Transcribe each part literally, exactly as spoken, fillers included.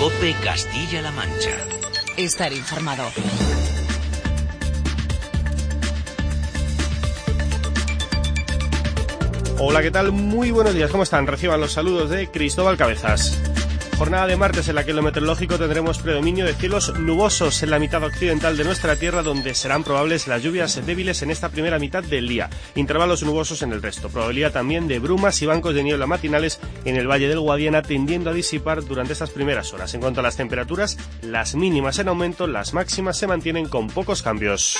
COPE Castilla-La Mancha. Estar informado. Hola, ¿qué tal? Muy buenos días, ¿cómo están? Reciban los saludos de Cristóbal Cabezas. Jornada de martes en la que en lo meteorológico tendremos predominio de cielos nubosos en la mitad occidental de nuestra tierra, donde serán probables las lluvias débiles en esta primera mitad del día. Intervalos nubosos en el resto. Probabilidad también de brumas y bancos de niebla matinales en el Valle del Guadiana, tendiendo a disipar durante estas primeras horas. En cuanto a las temperaturas, las mínimas en aumento, las máximas se mantienen con pocos cambios.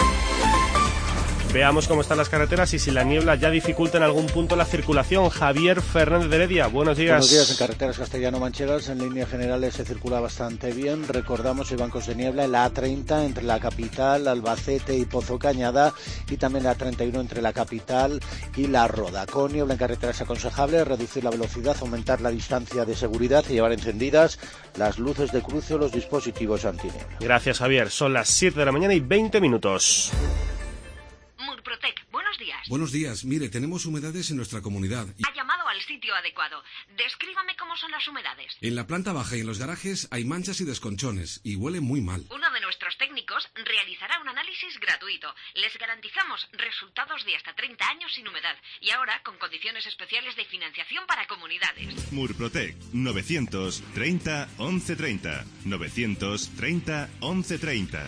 Veamos cómo están las carreteras y si la niebla ya dificulta en algún punto la circulación. Javier Fernández de Heredia, buenos días. Buenos días. En carreteras castellano-manchegas, en líneas generales se circula bastante bien. Recordamos, hay bancos de niebla en la A treinta entre la capital, Albacete y Pozo Cañada, y también la A treinta y uno entre la capital y La Roda. Con niebla en carreteras es aconsejable reducir la velocidad, aumentar la distancia de seguridad y llevar encendidas las luces de cruce o los dispositivos antiniebla. Gracias, Javier. Son las siete de la mañana y veinte minutos. Murprotec, buenos días. Buenos días. Mire, tenemos humedades en nuestra comunidad. Y... Ha llamado al sitio adecuado. Descríbame cómo son las humedades. En la planta baja y en los garajes hay manchas y desconchones y huele muy mal. Uno de nuestros técnicos realizará un análisis gratuito. Les garantizamos resultados de hasta treinta años sin humedad y ahora con condiciones especiales de financiación para comunidades. Murprotec, novecientos treinta once treinta. novecientos treinta once treinta.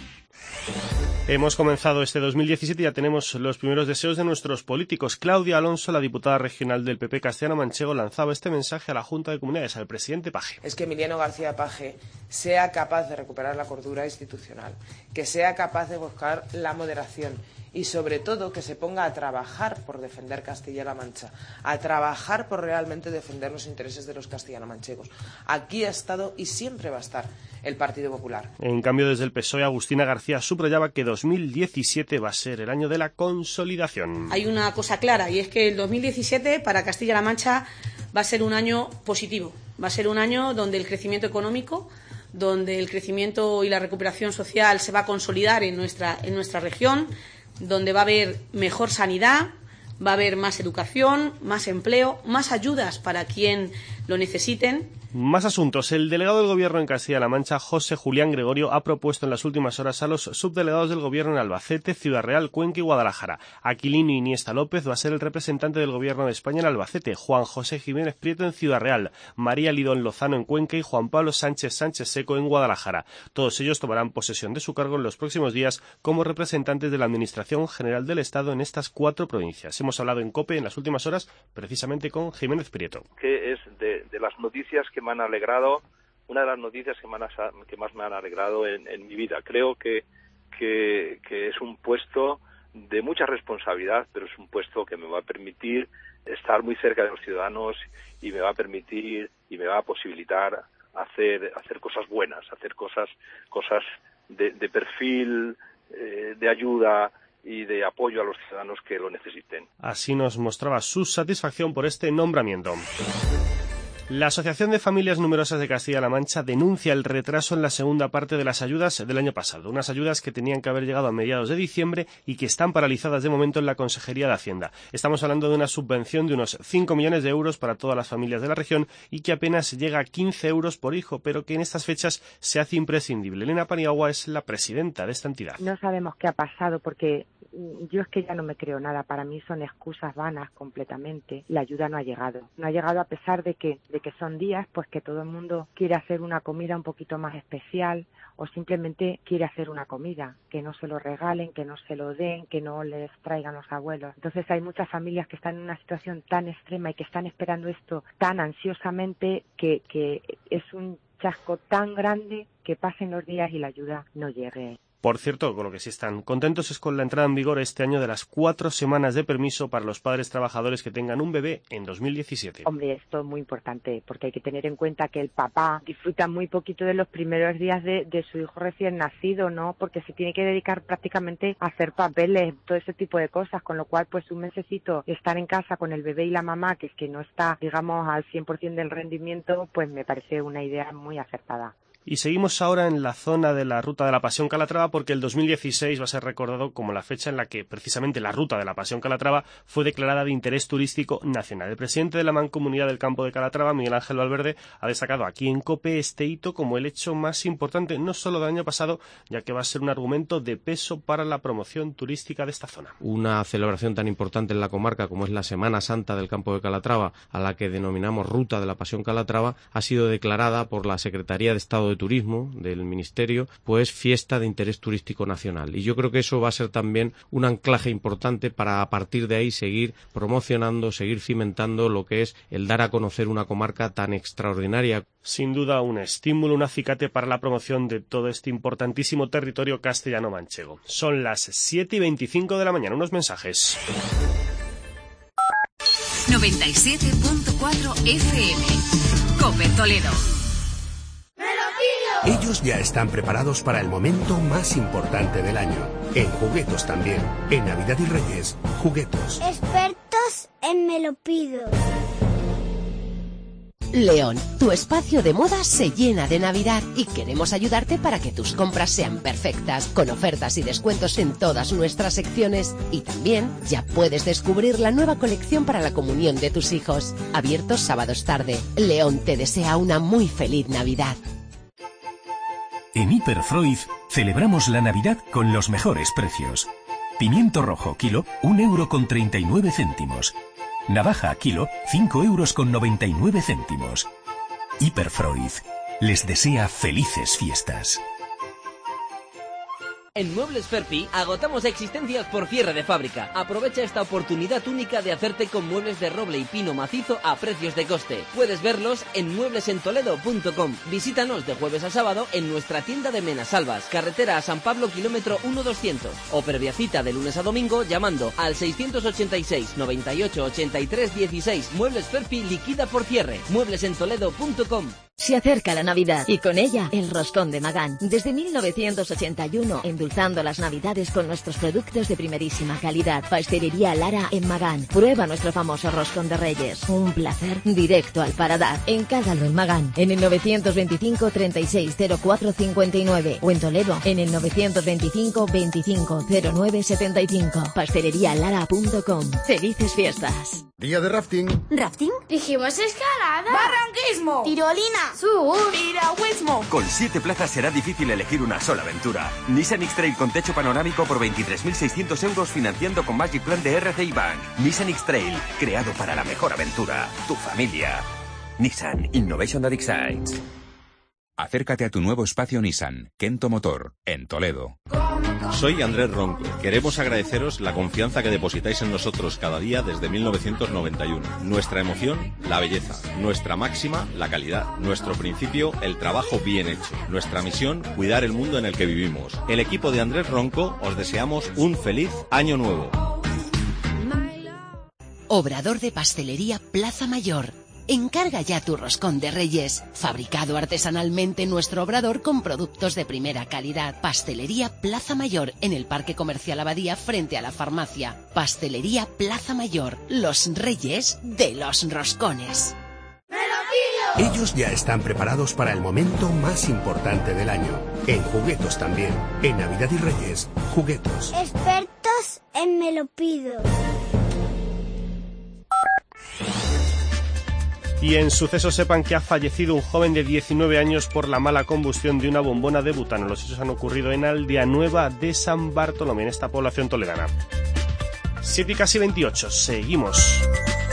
Hemos comenzado este dos mil diecisiete y ya tenemos los primeros deseos de nuestros políticos. Claudia Alonso, la diputada regional del P P castellano-manchego, lanzaba este mensaje a la Junta de Comunidades, al presidente Paje. Es que Emiliano García Paje sea capaz de recuperar la cordura institucional, que sea capaz de buscar la moderación y sobre todo que se ponga a trabajar por defender Castilla-La Mancha, a trabajar por realmente defender los intereses de los castellano-manchegos. Aquí ha estado y siempre va a estar el Partido Popular. En cambio, desde el P S O E, Agustina García subrayaba que dos mil diecisiete va a ser el año de la consolidación. Hay una cosa clara y es que el dos mil diecisiete para Castilla-La Mancha va a ser un año positivo, va a ser un año donde el crecimiento económico, donde el crecimiento y la recuperación social se va a consolidar en nuestra, en nuestra región, donde va a haber mejor sanidad, va a haber más educación, más empleo, más ayudas para quien lo necesiten. Más asuntos. El delegado del Gobierno en Castilla-La Mancha, José Julián Gregorio, ha propuesto en las últimas horas a los subdelegados del Gobierno en Albacete, Ciudad Real, Cuenca y Guadalajara. Aquilino Iniesta López va a ser el representante del Gobierno de España en Albacete, Juan José Jiménez Prieto en Ciudad Real, María Lidón Lozano en Cuenca y Juan Pablo Sánchez Sánchez Seco en Guadalajara. Todos ellos tomarán posesión de su cargo en los próximos días como representantes de la Administración General del Estado en estas cuatro provincias. Hemos hablado en COPE en las últimas horas precisamente con Jiménez Prieto. Que es de, de las noticias que me han alegrado, una de las noticias que, me han, que más me han alegrado en, en mi vida. Creo que, que, que es un puesto de mucha responsabilidad, pero es un puesto que me va a permitir estar muy cerca de los ciudadanos y me va a permitir y me va a posibilitar hacer, hacer cosas buenas, hacer cosas, cosas de, de perfil, eh, de ayuda y de apoyo a los ciudadanos que lo necesiten. Así nos mostraba su satisfacción por este nombramiento. La Asociación de Familias Numerosas de Castilla-La Mancha denuncia el retraso en la segunda parte de las ayudas del año pasado, unas ayudas que tenían que haber llegado a mediados de diciembre y que están paralizadas de momento en la Consejería de Hacienda. Estamos hablando de una subvención de unos cinco millones de euros para todas las familias de la región y que apenas llega a quince euros por hijo, pero que en estas fechas se hace imprescindible. Elena Paniagua es la presidenta de esta entidad. No sabemos qué ha pasado porque yo es que ya no me creo nada. Para mí son excusas vanas completamente. La ayuda no ha llegado. No ha llegado a pesar de que de que son días pues que todo el mundo quiere hacer una comida un poquito más especial o simplemente quiere hacer una comida, que no se lo regalen, que no se lo den, que no les traigan los abuelos. Entonces hay muchas familias que están en una situación tan extrema y que están esperando esto tan ansiosamente que, que es un chasco tan grande que pasen los días y la ayuda no llegue. Por cierto, con lo que sí están contentos es con la entrada en vigor este año de las cuatro semanas de permiso para los padres trabajadores que tengan un bebé en dos mil diecisiete. Hombre, esto es muy importante porque hay que tener en cuenta que el papá disfruta muy poquito de los primeros días de, de su hijo recién nacido, ¿no? Porque se tiene que dedicar prácticamente a hacer papeles, todo ese tipo de cosas, con lo cual pues un mesecito estar en casa con el bebé y la mamá, que es que no está, digamos, al cien por ciento del rendimiento, pues me parece una idea muy acertada. Y seguimos ahora en la zona de la Ruta de la Pasión Calatrava porque el dos mil dieciséis va a ser recordado como la fecha en la que precisamente la Ruta de la Pasión Calatrava fue declarada de interés turístico nacional. El presidente de la Mancomunidad del Campo de Calatrava, Miguel Ángel Valverde, ha destacado aquí en COPE este hito como el hecho más importante no solo del año pasado, ya que va a ser un argumento de peso para la promoción turística de esta zona. Una celebración tan importante en la comarca como es la Semana Santa del Campo de Calatrava, a la que denominamos Ruta de la Pasión Calatrava, ha sido declarada por la Secretaría de Estado de Turismo del Ministerio, pues fiesta de interés turístico nacional. Y yo creo que eso va a ser también un anclaje importante para a partir de ahí seguir promocionando, seguir cimentando lo que es el dar a conocer una comarca tan extraordinaria. Sin duda un estímulo, un acicate para la promoción de todo este importantísimo territorio castellano-manchego. Son las siete y veinticinco de la mañana. Unos mensajes. noventa y siete punto cuatro F M. COPE Toledo. Ellos ya están preparados para el momento más importante del año. En Juguetos también. En Navidad y Reyes, Juguetos. Expertos en Me lo pido. León, tu espacio de moda se llena de Navidad y queremos ayudarte para que tus compras sean perfectas, con ofertas y descuentos en todas nuestras secciones. Y también ya puedes descubrir la nueva colección para la comunión de tus hijos. Abiertos sábados tarde. León te desea una muy feliz Navidad. En Hiperfreud celebramos la Navidad con los mejores precios. Pimiento rojo kilo, un euro con treinta y nueve céntimos. Navaja kilo, cinco euros con noventa y nueve céntimos. Hiperfreud les desea felices fiestas. En Muebles Ferpi agotamos existencias por cierre de fábrica. Aprovecha esta oportunidad única de hacerte con muebles de roble y pino macizo a precios de coste. Puedes verlos en muebles en toledo punto com. Visítanos de jueves a sábado en nuestra tienda de Menasalvas, carretera a San Pablo, kilómetro uno doscientos. O previa cita de lunes a domingo llamando al seiscientos ochenta y seis, noventa y ocho, ochenta y tres, dieciséis. Muebles Ferpi liquida por cierre. muebles en toledo punto com. Se acerca la Navidad y con ella el roscón de Magán. Desde mil novecientos ochenta y uno, endulzando las Navidades con nuestros productos de primerísima calidad. Pastelería Lara en Magán. Prueba nuestro famoso roscón de Reyes. Un placer directo al paladar. Encárgalo en Magán, en el novecientos veinticinco, treinta y seis, cero cuatro cincuenta y nueve o en Toledo, en el novecientos veinticinco, veinticinco, cero nueve setenta y cinco. pastelería lara punto com. Felices fiestas. Día de rafting. ¿Rafting? Dijimos escalada. Barranquismo. Tirolina. Sur. Piragüismo. Con siete plazas será difícil elegir una sola aventura. Nissan X-Trail con techo panorámico por veintitrés mil seiscientos euros financiando con Magic Plan de R C I Bank. Nissan X-Trail, creado para la mejor aventura. Tu familia. Nissan Innovation that excites. Acércate a tu nuevo espacio Nissan, Kento Motor, en Toledo. Soy Andrés Ronco. Queremos agradeceros la confianza que depositáis en nosotros cada día desde mil novecientos noventa y uno. Nuestra emoción, la belleza. Nuestra máxima, la calidad. Nuestro principio, el trabajo bien hecho. Nuestra misión, cuidar el mundo en el que vivimos. El equipo de Andrés Ronco os deseamos un feliz año nuevo. Obrador de Pastelería Plaza Mayor. Encarga ya tu roscón de Reyes, fabricado artesanalmente en nuestro obrador con productos de primera calidad. Pastelería Plaza Mayor, en el Parque Comercial Abadía, frente a la farmacia. Pastelería Plaza Mayor, los reyes de los roscones. Ellos ya están preparados para el momento más importante del año. En Juguetos también. En Navidad y Reyes, Juguetos. Expertos en Me lo pido. Y en sucesos sepan que ha fallecido un joven de diecinueve años por la mala combustión de una bombona de butano. Los hechos han ocurrido en Aldea Nueva de San Bartolomé, en esta población toledana. siete y casi veintiocho, seguimos.